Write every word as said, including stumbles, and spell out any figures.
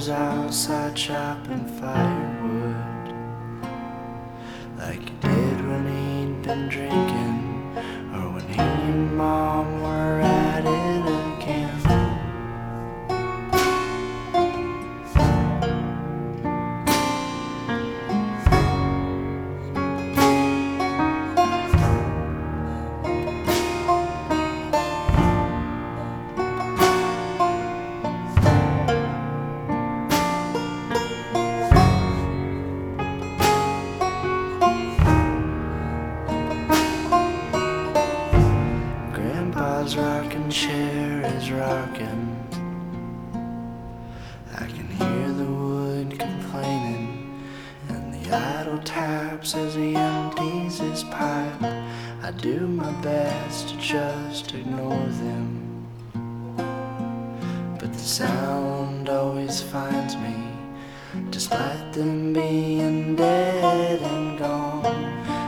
outside chopping firewood, like he did when he'd been drinking, or when he and Mom were at it again. Grandpa's rocking chair is rocking. I can hear the wood complaining, and the idle taps as he empties his pipe. I do my best to just ignore them, but the sound always finds me, despite them being dead and gone.